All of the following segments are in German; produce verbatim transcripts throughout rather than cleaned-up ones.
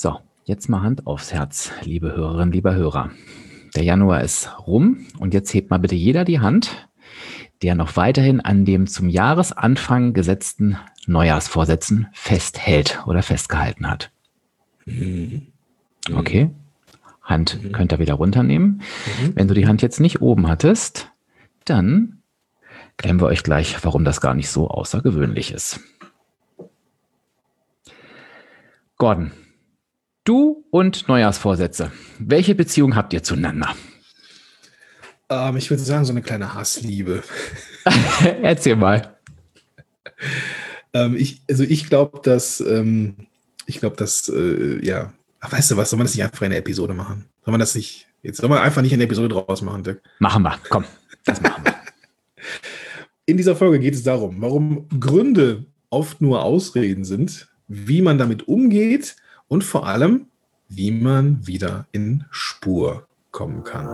So, jetzt mal Hand aufs Herz, liebe Hörerinnen, lieber Hörer. Der Januar ist rum und jetzt hebt mal bitte jeder die Hand, der noch weiterhin an dem zum Jahresanfang gesetzten Neujahrsvorsätzen festhält oder festgehalten hat. Mhm. Okay, Hand Mhm. könnt ihr wieder runternehmen. Mhm. Wenn du die Hand jetzt nicht oben hattest, dann klären wir euch gleich, warum das gar nicht so außergewöhnlich ist. Gordon, du und Neujahrsvorsätze, welche Beziehung habt ihr zueinander? Ähm, ich würde sagen, so eine kleine Hassliebe. Erzähl mal. ähm, ich, also ich glaube, dass, ähm, ich glaube, dass, äh, ja, ach, weißt du was, soll man das nicht einfach in eine Episode machen? Soll man das nicht, jetzt soll man einfach nicht eine Episode draus machen, Dirk? Machen wir, komm, das machen wir. In dieser Folge geht es darum, warum Gründe oft nur Ausreden sind, wie man damit umgeht und vor allem, wie man wieder in Spur kommen kann.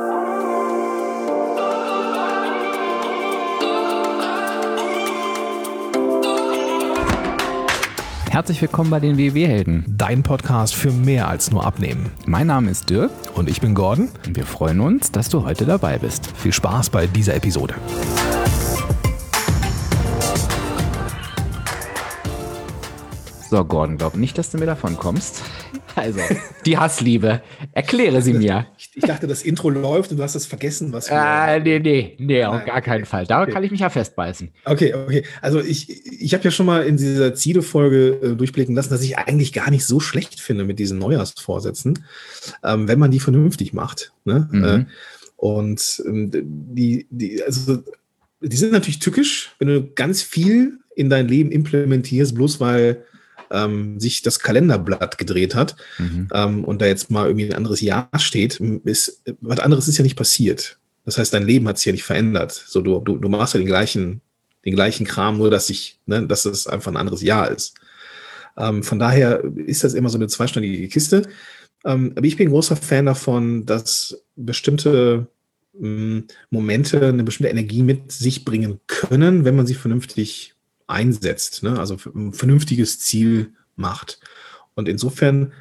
Herzlich willkommen bei den W W-Helden. Dein Podcast für mehr als nur Abnehmen. Mein Name ist Dirk Und ich bin Gordon. und wir freuen uns, dass du heute dabei bist. Viel Spaß bei dieser Episode. So, Gordon, glaub nicht, dass du mir davon kommst. Also, die Hassliebe. Erkläre sie mir. Ich, ich dachte, das Intro läuft und du hast das vergessen, was wir... Äh, nee, nee, nee, auf Nein, gar keinen okay, Fall. Da okay. kann ich mich ja festbeißen. Okay, okay. Also ich, ich habe ja schon mal in dieser Ziele-Folge äh, durchblicken lassen, dass ich eigentlich gar nicht so schlecht finde mit diesen Neujahrsvorsätzen, ähm, wenn man die vernünftig macht. Ne? Mhm. Äh, und ähm, die, die, also, die sind natürlich tückisch, wenn du ganz viel in dein Leben implementierst, bloß weil ähm, sich das Kalenderblatt gedreht hat Mhm. ähm, und da jetzt mal irgendwie ein anderes Jahr steht. Ist, was anderes ist ja nicht passiert. Das heißt, dein Leben hat sich ja nicht verändert. So, du, du, du machst ja den gleichen, den gleichen Kram, nur dass ich, ne, dass es einfach ein anderes Jahr ist. Ähm, von daher ist das immer so eine zweistündige Kiste. Ähm, aber ich bin großer Fan davon, dass bestimmte mh, Momente eine bestimmte Energie mit sich bringen können, wenn man sie vernünftig einsetzt, ne? Also ein vernünftiges Ziel macht. Und insofern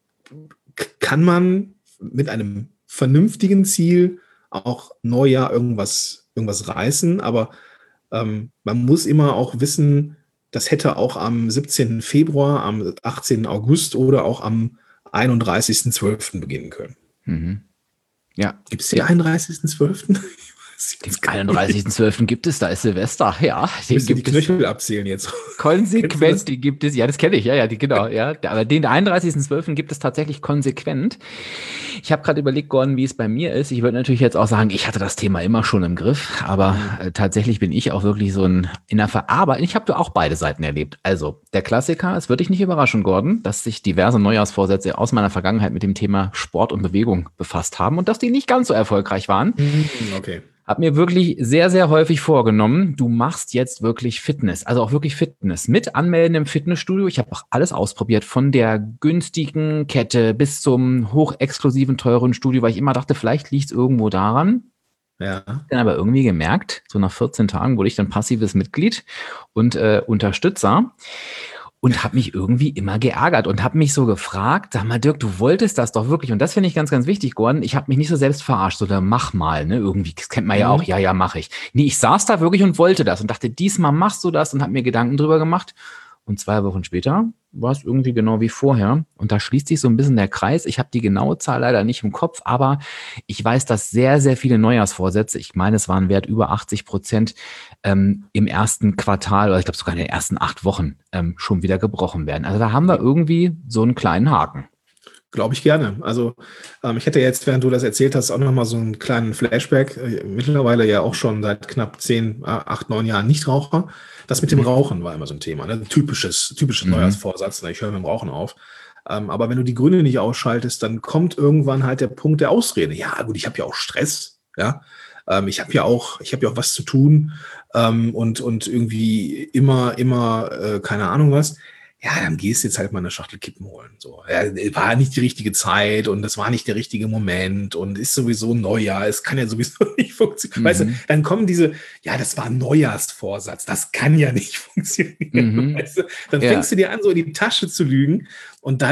k- kann man mit einem vernünftigen Ziel auch Neujahr irgendwas, irgendwas reißen, aber ähm, man muss immer auch wissen, das hätte auch am siebzehnten Februar, am achtzehnten August oder auch am einunddreißigsten zwölften beginnen können. Mhm. Ja, Gibt es den einunddreißigsten zwölften? den einunddreißigsten zwölften gibt es, da ist Silvester, ja. Den Müsst ihr die gibt es Knöchel abzählen jetzt. Kennst du das? konsequent, die gibt es, ja, das kenne ich, ja, ja, die, genau, ja. Aber den einunddreißigsten zwölften gibt es tatsächlich konsequent. Ich habe gerade überlegt, Gordon, wie es bei mir ist. Ich würde natürlich jetzt auch sagen, ich hatte das Thema immer schon im Griff, aber äh, tatsächlich bin ich auch wirklich so ein in der Verarbeitung. Ich habe auch beide Seiten erlebt. Also, der Klassiker, es wird dich nicht überraschen, Gordon, dass sich diverse Neujahrsvorsätze aus meiner Vergangenheit mit dem Thema Sport und Bewegung befasst haben und dass die nicht ganz so erfolgreich waren. Okay. Hab mir wirklich sehr, sehr häufig vorgenommen, du machst jetzt wirklich Fitness, also auch wirklich Fitness. Mit Anmelden im Fitnessstudio. Ich habe auch alles ausprobiert, von der günstigen Kette bis zum hochexklusiven, teuren Studio, weil ich immer dachte, vielleicht liegt es irgendwo daran. Ja. Dann aber irgendwie gemerkt, so nach vierzehn Tagen wurde ich dann passives Mitglied und äh, Unterstützer. Und habe mich irgendwie immer geärgert und habe mich so gefragt, sag mal Dirk, du wolltest das doch wirklich. Und das finde ich ganz, ganz wichtig, Gordon. Ich habe mich nicht so selbst verarscht, so da mach mal, ne? Irgendwie, das kennt man ja Mhm. auch, ja, ja, mache ich. Nee, ich saß da wirklich und wollte das und dachte, diesmal machst du das und habe mir Gedanken drüber gemacht. Und zwei Wochen später war es irgendwie genau wie vorher. Und da schließt sich so ein bisschen der Kreis. Ich habe die genaue Zahl leider nicht im Kopf, aber ich weiß, dass sehr, sehr viele Neujahrsvorsätze, ich meine, es waren Wert über achtzig Prozent, ähm, im ersten Quartal oder ich glaube sogar in den ersten acht Wochen ähm, schon wieder gebrochen werden. Also da haben wir irgendwie so einen kleinen Haken. Glaube ich gerne. Also ähm, ich hätte jetzt, während du das erzählt hast, auch nochmal so einen kleinen Flashback. Äh, mittlerweile ja auch schon seit knapp zehn, acht, neun Jahren Nichtraucher. Das mit dem Rauchen war immer so ein Thema. Ne? Typisches, typisches Mhm. Neujahrsvorsatz. Ne? Ich höre mit dem Rauchen auf. Ähm, aber wenn du die Gründe nicht ausschaltest, dann kommt irgendwann halt der Punkt der Ausrede. Ja gut, ich habe ja auch Stress. Ja, ähm, ich habe ja auch, ich habe ja auch was zu tun ähm, und und irgendwie immer, immer äh, keine Ahnung was. Ja, dann gehst du jetzt halt mal eine Schachtel Kippen holen. So, ja, war nicht die richtige Zeit und das war nicht der richtige Moment und ist sowieso Neujahr. Es kann ja sowieso nicht funktionieren. Mhm. Weißt du, dann kommen diese, ja, das war ein Neujahrsvorsatz. Das kann ja nicht funktionieren. Mhm. Weißt du? Dann Ja. fängst du dir an, so in die Tasche zu lügen und dann,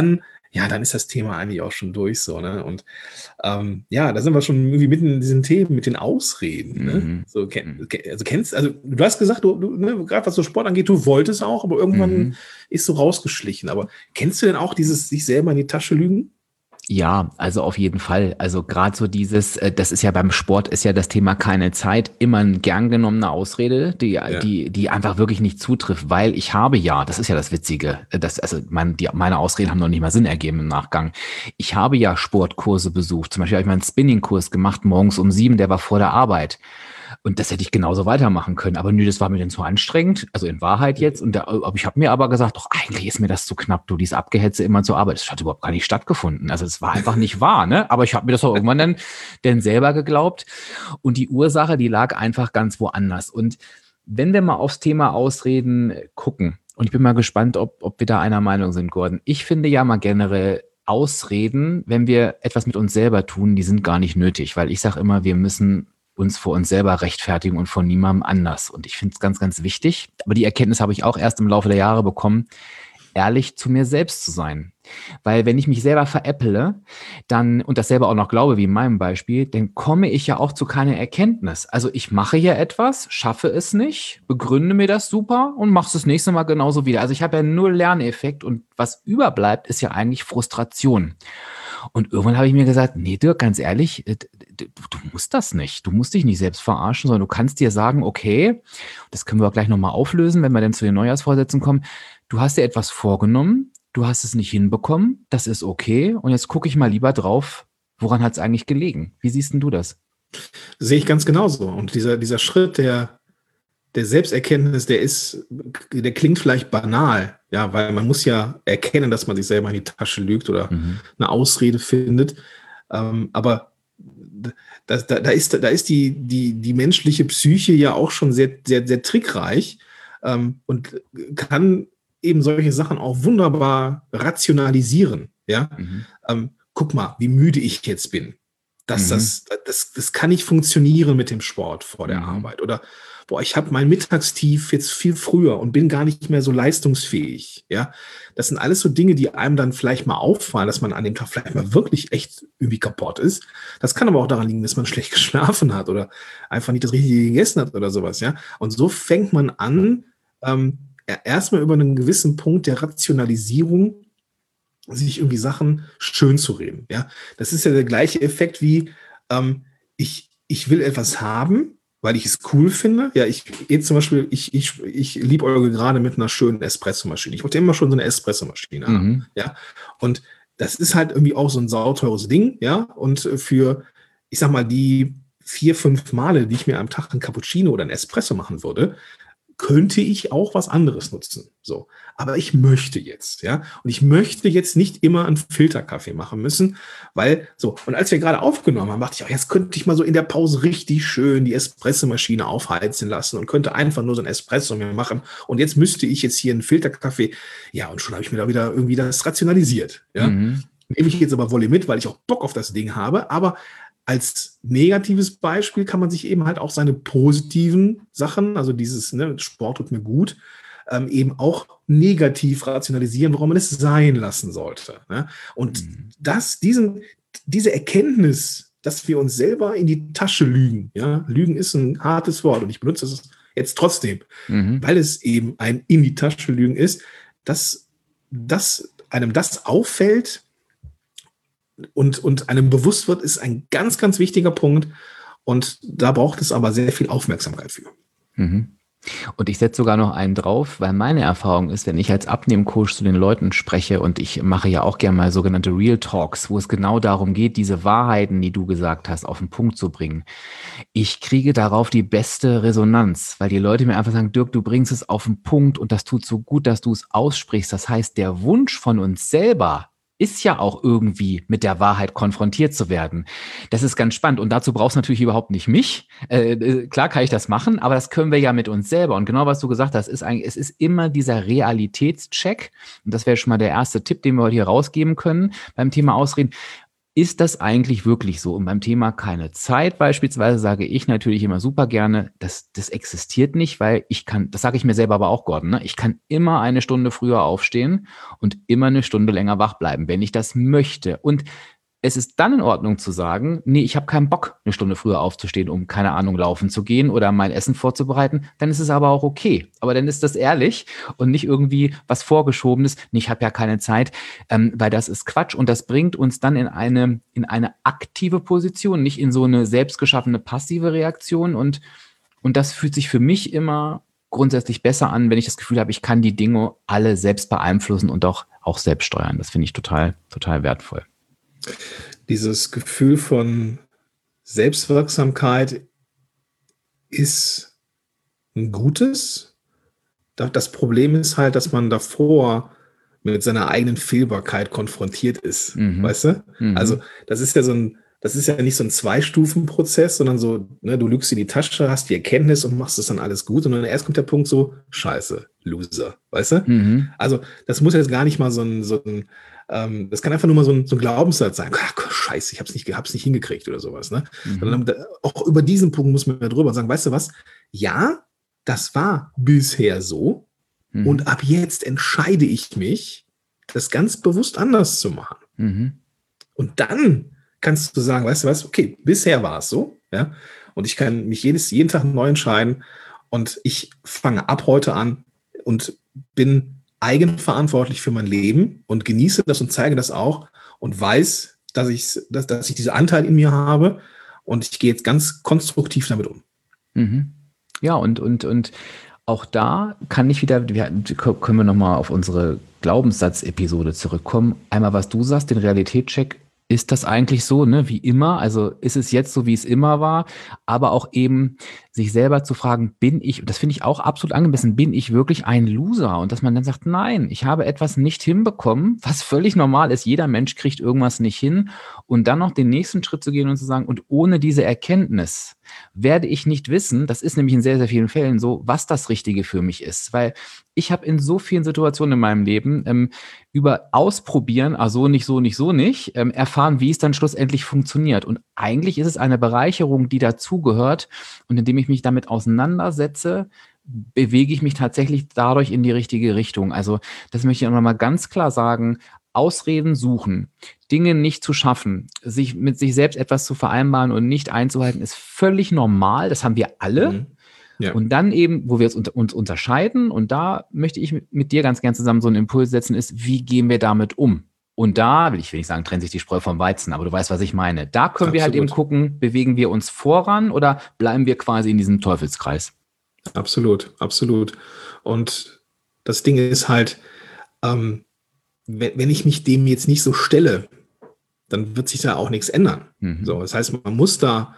ja, dann ist das Thema eigentlich auch schon durch so, ne? Und ähm, ja, da sind wir schon irgendwie mitten in diesen Themen mit den Ausreden, ne? Mhm. So, kenn, also kennst, also du hast gesagt, du, du ne, gerade was so Sport angeht, du wolltest auch, aber irgendwann Mhm. ist so rausgeschlichen. Aber kennst du denn auch dieses sich selber in die Tasche lügen? Ja, also auf jeden Fall. Also gerade so dieses, äh, das ist ja beim Sport, ist ja das Thema keine Zeit, immer eine gern genommene Ausrede, die, Ja. die, die einfach wirklich nicht zutrifft, weil ich habe ja, das ist ja das Witzige, äh, das, also mein, die, meine Ausreden haben noch nicht mal Sinn ergeben im Nachgang. Ich habe ja Sportkurse besucht. Zum Beispiel habe ich meinen Spinning-Kurs gemacht, morgens um sieben, der war vor der Arbeit. Und das hätte ich genauso weitermachen können. Aber nö, das war mir dann zu anstrengend. Also in Wahrheit jetzt. Und da, aber ich habe mir aber gesagt, doch eigentlich ist mir das zu knapp. Du, dieses Abgehetze immer zur Arbeit. Das hat überhaupt gar nicht stattgefunden. Also es war einfach nicht wahr, ne? Aber ich habe mir das auch irgendwann dann, dann selber geglaubt. Und die Ursache, die lag einfach ganz woanders. Und wenn wir mal aufs Thema Ausreden gucken, und ich bin mal gespannt, ob, ob wir da einer Meinung sind, Gordon. Ich finde ja mal generell, Ausreden, wenn wir etwas mit uns selber tun, die sind gar nicht nötig. Weil ich sage immer, wir müssen uns vor uns selber rechtfertigen und vor niemandem anders. Und ich finde es ganz, ganz wichtig. Aber die Erkenntnis habe ich auch erst im Laufe der Jahre bekommen, ehrlich zu mir selbst zu sein. Weil wenn ich mich selber veräpple, dann, und das selber auch noch glaube, wie in meinem Beispiel, dann komme ich ja auch zu keiner Erkenntnis. Also ich mache hier etwas, schaffe es nicht, begründe mir das super und mache es das nächste Mal genauso wieder. Also ich habe ja null Lerneffekt und was überbleibt, ist ja eigentlich Frustration. Und irgendwann habe ich mir gesagt, nee, Dirk, ganz ehrlich, du, du musst das nicht. Du musst dich nicht selbst verarschen, sondern du kannst dir sagen, okay, das können wir auch gleich nochmal auflösen, wenn wir dann zu den Neujahrsvorsätzen kommen. Du hast dir etwas vorgenommen, du hast es nicht hinbekommen, das ist okay. Und jetzt gucke ich mal lieber drauf, woran hat es eigentlich gelegen? Wie siehst denn du das? Sehe ich ganz genauso. Und dieser, dieser Schritt der, der Selbsterkenntnis, der ist, der klingt vielleicht banal, ja, weil man muss ja erkennen, dass man sich selber in die Tasche lügt oder Mhm. eine Ausrede findet. Ähm, aber da, da, da ist, da ist die, die, die menschliche Psyche ja auch schon sehr, sehr, sehr trickreich ähm, und kann eben solche Sachen auch wunderbar rationalisieren. Ja? Mhm. Ähm, guck mal, wie müde ich jetzt bin. Das, Mhm. das, das, das kann nicht funktionieren mit dem Sport vor der Mhm. Arbeit. Oder boah, ich habe mein Mittagstief jetzt viel früher und bin gar nicht mehr so leistungsfähig. Ja, das sind alles so Dinge, die einem dann vielleicht mal auffallen, dass man an dem Tag vielleicht mal wirklich echt irgendwie kaputt ist. Das kann aber auch daran liegen, dass man schlecht geschlafen hat oder einfach nicht das Richtige gegessen hat oder sowas. Ja, und so fängt man an, ähm, erstmal über einen gewissen Punkt der Rationalisierung sich irgendwie Sachen schön zu reden. Ja, das ist ja der gleiche Effekt wie ähm, ich, ich will etwas haben, weil ich es cool finde. Ja, ich jetzt zum Beispiel, ich, ich, ich liebäugle gerade mit einer schönen Espressomaschine. Ich wollte immer schon so eine Espressomaschine haben. Mhm. Ja, und das ist halt irgendwie auch so ein sauteures Ding. Ja, und für, ich sag mal, die vier, fünf Male, die ich mir am Tag einen Cappuccino oder einen Espresso machen würde, könnte ich auch was anderes nutzen. So. Aber ich möchte jetzt, ja. Und ich möchte jetzt nicht immer einen Filterkaffee machen müssen, weil, so. Und als wir gerade aufgenommen haben, dachte ich, oh, jetzt könnte ich mal so in der Pause richtig schön die Espressomaschine aufheizen lassen und könnte einfach nur so ein Espresso mir machen. Und jetzt müsste ich jetzt hier einen Filterkaffee. Ja, und schon habe ich mir da wieder irgendwie das rationalisiert, ja. Mhm. Nehme ich jetzt aber Wolle mit, weil ich auch Bock auf das Ding habe, aber als negatives Beispiel kann man sich eben halt auch seine positiven Sachen, also dieses, ne, Sport tut mir gut, ähm, eben auch negativ rationalisieren, warum man es sein lassen sollte. Ne? Und Mhm. das, diesen, diese Erkenntnis, dass wir uns selber in die Tasche lügen, ja, Lügen ist ein hartes Wort und ich benutze es jetzt trotzdem, Mhm. weil es eben ein in die Tasche lügen ist, dass, dass einem das auffällt, Und, und einem bewusst wird, ist ein ganz, ganz wichtiger Punkt. Und da braucht es aber sehr viel Aufmerksamkeit für. Mhm. Und ich setze sogar noch einen drauf, weil meine Erfahrung ist, wenn ich als Abnehmcoach zu den Leuten spreche und ich mache ja auch gerne mal sogenannte Real Talks, wo es genau darum geht, diese Wahrheiten, die du gesagt hast, auf den Punkt zu bringen. Ich kriege darauf die beste Resonanz, weil die Leute mir einfach sagen, Dirk, du bringst es auf den Punkt und das tut so gut, dass du es aussprichst. Das heißt, der Wunsch von uns selber ist ja auch irgendwie mit der Wahrheit konfrontiert zu werden. Das ist ganz spannend und dazu brauchst du natürlich überhaupt nicht mich. Äh, klar kann ich das machen, aber das können wir ja mit uns selber. Und genau was du gesagt hast, ist eigentlich, es ist immer dieser Realitätscheck und das wäre schon mal der erste Tipp, den wir heute hier rausgeben können beim Thema Ausreden. ist das eigentlich wirklich so? Und beim Thema keine Zeit beispielsweise sage ich natürlich immer super gerne, das, das existiert nicht, weil ich kann, das sage ich mir selber aber auch, Gordon, ne? Ich kann immer eine Stunde früher aufstehen und immer eine Stunde länger wach bleiben, wenn ich das möchte. Und es ist dann in Ordnung zu sagen, nee, ich habe keinen Bock, eine Stunde früher aufzustehen, um, keine Ahnung, laufen zu gehen oder mein Essen vorzubereiten. Dann ist es aber auch okay. Aber dann ist das ehrlich und nicht irgendwie was Vorgeschobenes. Nee, ich habe ja keine Zeit, ähm, weil das ist Quatsch. Und das bringt uns dann in eine, in eine aktive Position, nicht in so eine selbstgeschaffene passive Reaktion. Und, und das fühlt sich für mich immer grundsätzlich besser an, wenn ich das Gefühl habe, ich kann die Dinge alle selbst beeinflussen und auch, auch selbst steuern. Das finde ich total, total wertvoll. Dieses Gefühl von Selbstwirksamkeit ist ein gutes. Das Problem ist halt, dass man davor mit seiner eigenen Fehlbarkeit konfrontiert ist. Mhm. Weißt du? Mhm. Also, das ist ja so ein, das ist ja nicht so ein Zwei-Stufen-Prozess, sondern so, ne, du lügst in die Tasche, hast die Erkenntnis und machst es dann alles gut. Und dann erst kommt der Punkt so, Scheiße, Loser. Weißt du? Mhm. Also, das muss jetzt gar nicht mal so ein, so ein das kann einfach nur mal so ein, so ein Glaubenssatz sein. Ach, Scheiße, ich hab's nicht, hab's nicht hingekriegt oder sowas. Ne? Mhm. Sondern auch über diesen Punkt muss man ja drüber sagen, weißt du was? Ja, das war bisher so. Mhm. Und ab jetzt entscheide ich mich, das ganz bewusst anders zu machen. Mhm. Und dann kannst du sagen, weißt du was? Okay, bisher war es so. Ja? Und ich kann mich jedes, jeden Tag neu entscheiden. Und ich fange ab heute an und bin eigenverantwortlich für mein Leben und genieße das und zeige das auch und weiß, dass ich, dass, dass ich diesen Anteil in mir habe und ich gehe jetzt ganz konstruktiv damit um. Mhm. Ja, und, und, und auch da kann ich wieder, wir, können wir nochmal auf unsere Glaubenssatz-Episode zurückkommen. Einmal, was du sagst, den Realitätscheck. Ist das eigentlich so, ne, wie immer? Also ist es jetzt so, wie es immer war? Aber auch eben sich selber zu fragen, bin ich, das finde ich auch absolut angemessen, bin ich wirklich ein Loser? Und dass man dann sagt, nein, ich habe etwas nicht hinbekommen, was völlig normal ist. Jeder Mensch kriegt irgendwas nicht hin. Und dann noch den nächsten Schritt zu gehen und zu sagen, und ohne diese Erkenntnis werde ich nicht wissen, das ist nämlich in sehr, sehr vielen Fällen so, was das Richtige für mich ist. Weil ich habe in so vielen Situationen in meinem Leben ähm, über Ausprobieren, also nicht so, nicht so nicht, ähm, erfahren, wie es dann schlussendlich funktioniert. Und eigentlich ist es eine Bereicherung, die dazugehört. Und indem ich mich damit auseinandersetze, bewege ich mich tatsächlich dadurch in die richtige Richtung. Also das möchte ich auch nochmal ganz klar sagen, Ausreden suchen, Dinge nicht zu schaffen, sich mit sich selbst etwas zu vereinbaren und nicht einzuhalten, ist völlig normal. Das haben wir alle. Mhm. Ja. Und dann eben, wo wir uns, unter, uns unterscheiden, und da möchte ich mit, mit dir ganz gern zusammen so einen Impuls setzen, ist, wie gehen wir damit um? Und da, will ich will nicht sagen, trennt sich die Spreu vom Weizen, aber du weißt, was ich meine. Da können Absolut. Wir halt eben gucken, bewegen wir uns voran oder bleiben wir quasi in diesem Teufelskreis? Absolut, absolut. Und das Ding ist halt, ähm, wenn, wenn ich mich dem jetzt nicht so stelle, dann wird sich da auch nichts ändern. Mhm. So, das heißt, man muss da,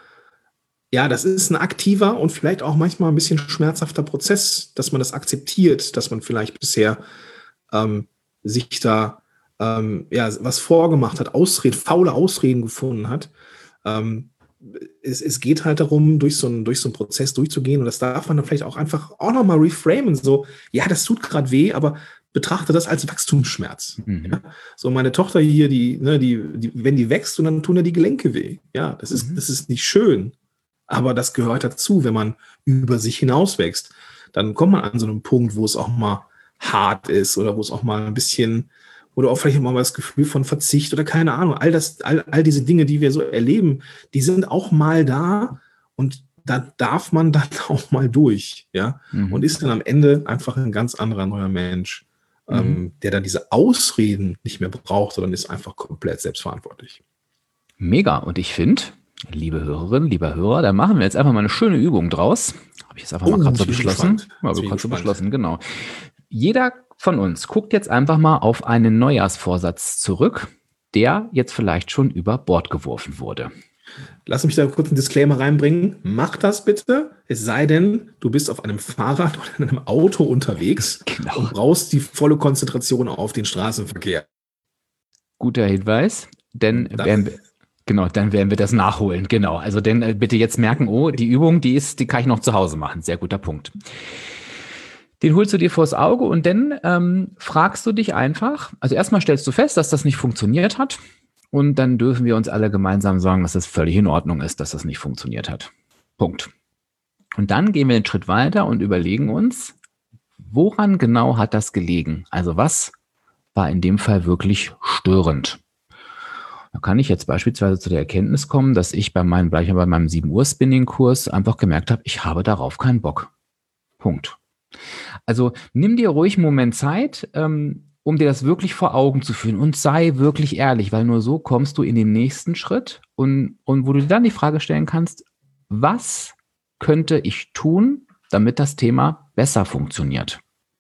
ja, das ist ein aktiver und vielleicht auch manchmal ein bisschen schmerzhafter Prozess, dass man das akzeptiert, dass man vielleicht bisher ähm, sich da ähm, ja, was vorgemacht hat, Ausreden, faule Ausreden gefunden hat. Ähm, es, es geht halt darum, durch so, einen, durch so einen Prozess durchzugehen, und das darf man dann vielleicht auch einfach auch nochmal reframen, so, ja, das tut gerade weh, aber betrachte das als Wachstumsschmerz. Mhm. Ja? So, meine Tochter hier, die, ne, die, die, wenn die wächst, und dann tun ja die Gelenke weh. Ja, das ist, mhm. das ist nicht schön. Aber das gehört dazu, wenn man über sich hinaus wächst. Dann kommt man an so einen Punkt, wo es auch mal hart ist oder wo es auch mal ein bisschen, oder auch vielleicht mal das Gefühl von Verzicht oder keine Ahnung. All das, all, all diese Dinge, die wir so erleben, die sind auch mal da, und da darf man dann auch mal durch, ja, mhm. und ist dann am Ende einfach ein ganz anderer neuer Mensch, mhm. ähm, der dann diese Ausreden nicht mehr braucht, sondern ist einfach komplett selbstverantwortlich. Mega. Und ich finde, liebe Hörerinnen, lieber Hörer, da machen wir jetzt einfach mal eine schöne Übung draus. Habe ich jetzt einfach oh, mal gerade so beschlossen. Also gerade so beschlossen, genau. Jeder von uns guckt jetzt einfach mal auf einen Neujahrsvorsatz zurück, der jetzt vielleicht schon über Bord geworfen wurde. Lass mich da kurz einen Disclaimer reinbringen. Mach das bitte, es sei denn, du bist auf einem Fahrrad oder in einem Auto unterwegs genau. und brauchst die volle Konzentration auf den Straßenverkehr. Guter Hinweis, denn werden wir, genau, dann werden wir das nachholen. Genau, also denn äh, bitte jetzt merken, oh, die Übung, die ist, die kann ich noch zu Hause machen. Sehr guter Punkt. Den holst du dir vors Auge, und dann ähm, fragst du dich einfach, also erstmal stellst du fest, dass das nicht funktioniert hat. und dann dürfen wir uns alle gemeinsam sagen, dass es völlig in Ordnung ist, dass das nicht funktioniert hat. Punkt. Und dann gehen wir einen Schritt weiter und überlegen uns, woran genau hat das gelegen? Also was war in dem Fall wirklich störend? Da kann ich jetzt beispielsweise zu der Erkenntnis kommen, dass ich bei meinem, gleich bei meinem sieben Uhr Spinning-Kurs einfach gemerkt habe, ich habe darauf keinen Bock. Punkt. Also nimm dir ruhig einen Moment Zeit, ähm, um dir das wirklich vor Augen zu führen und sei wirklich ehrlich, weil nur so kommst du in den nächsten Schritt und, und wo du dir dann die Frage stellen kannst, was könnte ich tun, damit das Thema besser funktioniert?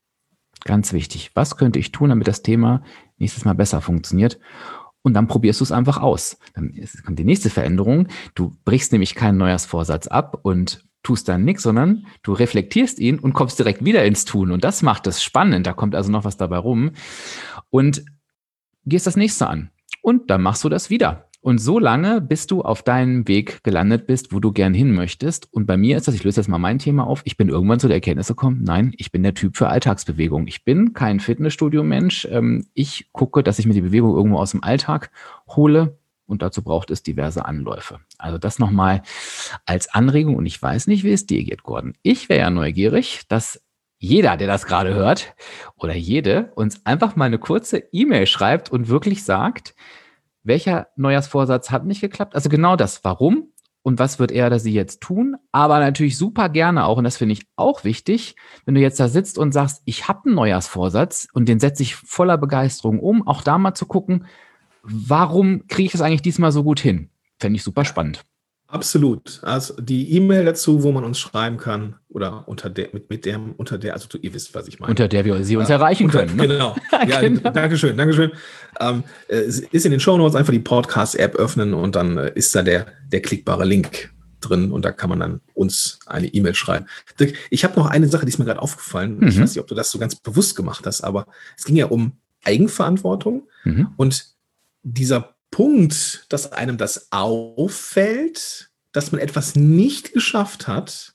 Ganz wichtig. Was könnte ich tun, damit das Thema nächstes Mal besser funktioniert? Und dann probierst du es einfach aus. Dann kommt die nächste Veränderung. Du brichst nämlich keinen Neujahrsvorsatz ab und tust dann nichts, sondern du reflektierst ihn und kommst direkt wieder ins Tun. Und das macht es spannend. Da kommt also noch was dabei rum. Und gehst das nächste an. Und dann machst du das wieder. Und so lange, bis du auf deinem Weg gelandet bist, wo du gern hin möchtest. Und bei mir ist das, ich löse jetzt mal mein Thema auf, ich bin irgendwann zu der Erkenntnis gekommen, nein, ich bin der Typ für Alltagsbewegung. Ich bin kein Fitnessstudio-Mensch. Ich gucke, dass ich mir die Bewegung irgendwo aus dem Alltag hole. Und dazu braucht es diverse Anläufe. Also das nochmal als Anregung. Und ich weiß nicht, wie es dir geht, Gordon. Ich wäre ja neugierig, dass jeder, der das gerade hört, oder jede, uns einfach mal eine kurze E-Mail schreibt und wirklich sagt, welcher Neujahrsvorsatz hat nicht geklappt? Also genau das, warum und was wird er oder sie jetzt tun? Aber natürlich super gerne auch, und das finde ich auch wichtig, wenn du jetzt da sitzt und sagst, ich habe einen Neujahrsvorsatz und den setze ich voller Begeisterung um, auch da mal zu gucken, warum kriege ich das eigentlich diesmal so gut hin? Fände ich super spannend. Absolut. Also die E-Mail dazu, wo man uns schreiben kann, oder unter der, mit, mit der, unter der, also du, ihr wisst, was ich meine. Unter der wir sie uns ja, erreichen unter, können. Ne? Genau. Ja, genau. Dankeschön, Dankeschön. Ähm, es ist in den Shownotes, einfach die Podcast-App öffnen und dann äh, ist da der, der klickbare Link drin und da kann man dann uns eine E-Mail schreiben. Dirk, ich habe noch eine Sache, die ist mir gerade aufgefallen. Mhm. Ich weiß nicht, ob du das so ganz bewusst gemacht hast, aber es ging ja um Eigenverantwortung mhm. und dieser Punkt, dass einem das auffällt, dass man etwas nicht geschafft hat,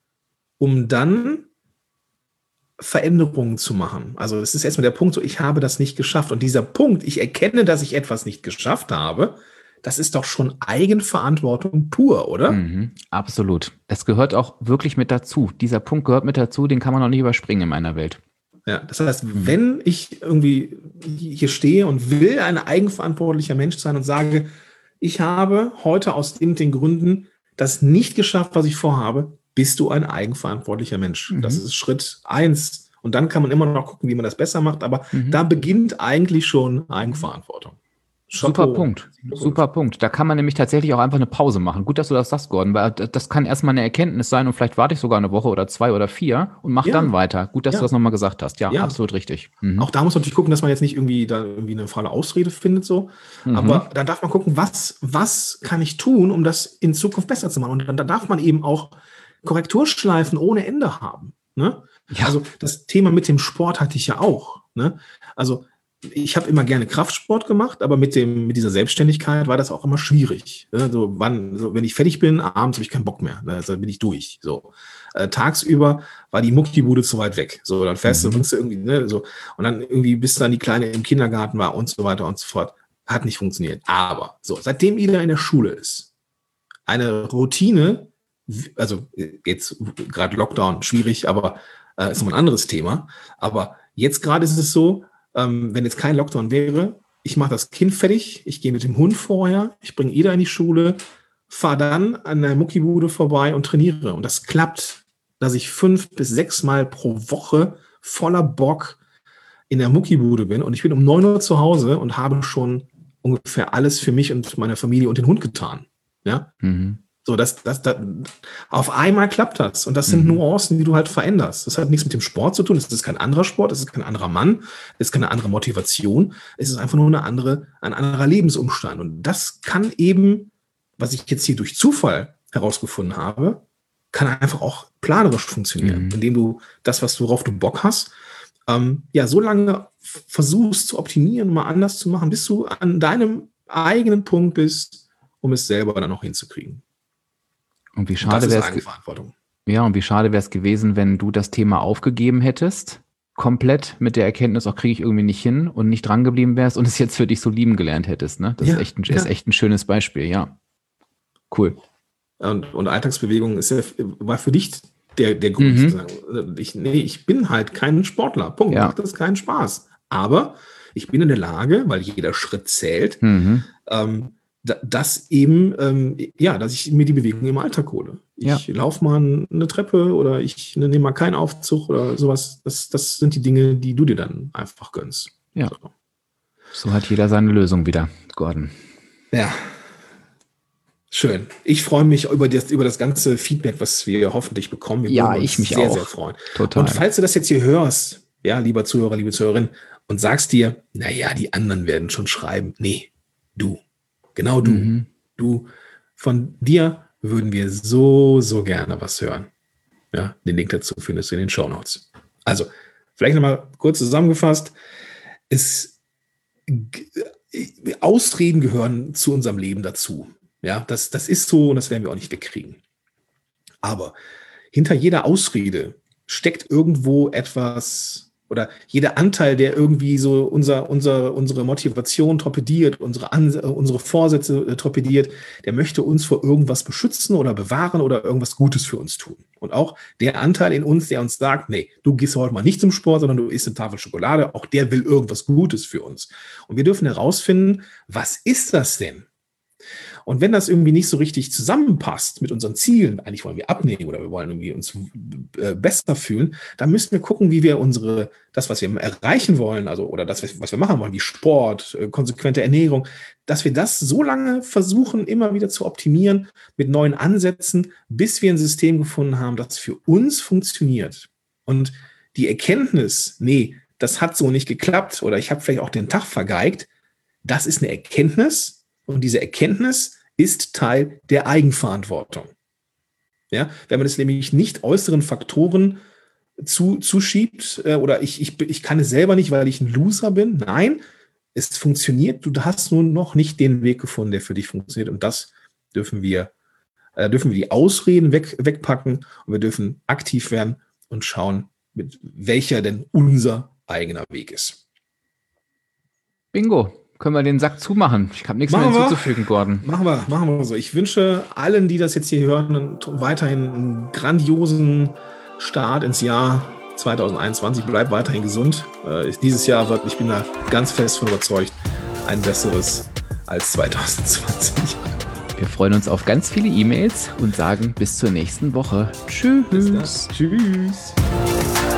um dann Veränderungen zu machen. Also es ist erstmal der Punkt, so ich habe das nicht geschafft. Und dieser Punkt, ich erkenne, dass ich etwas nicht geschafft habe, das ist doch schon Eigenverantwortung pur, oder? Mhm, absolut. Das gehört auch wirklich mit dazu. Dieser Punkt gehört mit dazu, den kann man noch nicht überspringen in meiner Welt. Ja, das heißt, wenn ich irgendwie hier stehe und will ein eigenverantwortlicher Mensch sein und sage, ich habe heute aus den, den Gründen das nicht geschafft, was ich vorhabe, bist du ein eigenverantwortlicher Mensch. Mhm. Das ist Schritt eins. Und dann kann man immer noch gucken, wie man das besser macht. Aber mhm. da beginnt eigentlich schon Eigenverantwortung. Super Punkt. Super Punkt. Da kann man nämlich tatsächlich auch einfach eine Pause machen. Gut, dass du das sagst, Gordon, weil das kann erstmal eine Erkenntnis sein und vielleicht warte ich sogar eine Woche oder zwei oder vier und mach ja. dann weiter. Gut, dass ja. du das nochmal gesagt hast. Ja, ja. absolut richtig. Mhm. Auch da muss man natürlich gucken, dass man jetzt nicht irgendwie da irgendwie eine faule Ausrede findet, so. Mhm. Aber dann darf man gucken, was, was kann ich tun, um das in Zukunft besser zu machen? Und dann, dann darf man eben auch Korrekturschleifen ohne Ende haben. Ne? Ja. Also das Thema mit dem Sport hatte ich ja auch. Ne? Also ich habe immer gerne Kraftsport gemacht, aber mit dem mit dieser Selbstständigkeit war das auch immer schwierig. So, wann, so, wenn ich fertig bin, abends habe ich keinen Bock mehr. Also, dann bin ich durch. So. Äh, tagsüber war die Muckibude zu weit weg. So, dann fährst mhm. du, bringst du irgendwie, ne, so, und dann irgendwie, bis dann die Kleine im Kindergarten war und so weiter und so fort. Hat nicht funktioniert. Aber so, seitdem Ida in der Schule ist, eine Routine, also jetzt gerade Lockdown, schwierig, aber äh, ist nochmal ein anderes Thema. Aber jetzt gerade ist es so, Ähm, wenn jetzt kein Lockdown wäre, ich mache das Kind fertig, ich gehe mit dem Hund vorher, ich bringe Ida in die Schule, fahre dann an der Muckibude vorbei und trainiere. Und das klappt, dass ich fünf bis sechs Mal pro Woche voller Bock in der Muckibude bin und ich bin um neun Uhr zu Hause und habe schon ungefähr alles für mich und meine Familie und den Hund getan. Ja. Mhm. So, das, das, das, auf einmal klappt das. Und das sind mhm. Nuancen, die du halt veränderst. Das hat nichts mit dem Sport zu tun. Das ist kein anderer Sport. Das ist kein anderer Mann. Das ist keine andere Motivation. Es ist einfach nur eine andere, ein anderer Lebensumstand. Und das kann eben, was ich jetzt hier durch Zufall herausgefunden habe, kann einfach auch planerisch funktionieren. Mhm. Indem du das, was worauf du Bock hast, ähm, ja, so lange versuchst zu optimieren, mal anders zu machen, bis du an deinem eigenen Punkt bist, um es selber dann auch hinzukriegen. Und wie schade wäre es, ja, und wie schade wäre es gewesen, wenn du das Thema aufgegeben hättest komplett mit der Erkenntnis, auch kriege ich irgendwie nicht hin und nicht dran geblieben wärst und es jetzt für dich so lieben gelernt hättest. Ne? Das Ja, ist, echt ein, ja. ist echt ein schönes Beispiel, ja. Cool. Und, und Alltagsbewegung ist ja, war für dich der, der Grund Mhm. zu sagen, ich, nee, ich bin halt kein Sportler. Punkt. Ja. Macht das keinen Spaß. Aber ich bin in der Lage, weil jeder Schritt zählt, Mhm. ähm, da, dass eben, ähm, ja, dass ich mir die Bewegung im Alltag hole. Ich Ja. laufe mal eine Treppe oder ich nehme mal keinen Aufzug oder sowas. Das, das sind die Dinge, die du dir dann einfach gönnst. Ja. So. So hat jeder seine Lösung wieder, Gordon. Ja. Schön. Ich freue mich über das, über das ganze Feedback, was wir hoffentlich bekommen. Wir Ja, würden uns ich mich sehr, auch. sehr freuen. Total. Und falls du das jetzt hier hörst, ja, lieber Zuhörer, liebe Zuhörerin, und sagst dir, naja, die anderen werden schon schreiben. Nee, du. Genau du. Mhm. Du, von dir würden wir so, so gerne was hören. Ja, den Link dazu findest du in den Shownotes. Also, vielleicht nochmal kurz zusammengefasst. Es, g- Ausreden gehören zu unserem Leben dazu. Ja, das, das ist so und das werden wir auch nicht wegkriegen. Aber hinter jeder Ausrede steckt irgendwo etwas oder jeder Anteil, der irgendwie so unser, unser, unsere Motivation torpediert, unsere, Ans- unsere Vorsätze äh, torpediert, der möchte uns vor irgendwas beschützen oder bewahren oder irgendwas Gutes für uns tun. Und auch der Anteil in uns, der uns sagt, nee, du gehst heute mal nicht zum Sport, sondern du isst eine Tafel Schokolade, auch der will irgendwas Gutes für uns. Und wir dürfen herausfinden, was ist das denn? Und wenn das irgendwie nicht so richtig zusammenpasst mit unseren Zielen, eigentlich wollen wir abnehmen oder wir wollen irgendwie uns äh, besser fühlen, dann müssen wir gucken, wie wir unsere, das, was wir erreichen wollen, also oder das, was wir machen wollen, wie Sport, äh, konsequente Ernährung, dass wir das so lange versuchen, immer wieder zu optimieren mit neuen Ansätzen, bis wir ein System gefunden haben, das für uns funktioniert. Und die Erkenntnis, nee, das hat so nicht geklappt oder ich habe vielleicht auch den Tag vergeigt, das ist eine Erkenntnis. Und diese Erkenntnis ist Teil der Eigenverantwortung. Ja, wenn man es nämlich nicht äußeren Faktoren zu, zuschiebt äh, oder ich, ich, ich kann es selber nicht, weil ich ein Loser bin. Nein, es funktioniert. Du hast nur noch nicht den Weg gefunden, der für dich funktioniert. Und das dürfen wir, äh, dürfen wir die Ausreden weg, wegpacken und wir dürfen aktiv werden und schauen, mit welcher denn unser eigener Weg ist. Bingo. Können wir den Sack zumachen? Ich habe nichts mehr Machen wir. hinzuzufügen, Gordon. Machen wir, machen wir so. Ich wünsche allen, die das jetzt hier hören, einen- weiterhin einen grandiosen Start ins Jahr zwanzig einundzwanzig. Bleibt weiterhin gesund. Äh, dieses Jahr wird, ich bin da ganz fest von überzeugt, ein besseres als zwanzig zwanzig. Wir freuen uns auf ganz viele E-Mails und sagen bis zur nächsten Woche. Tschüss. Bis dann. Tschüss.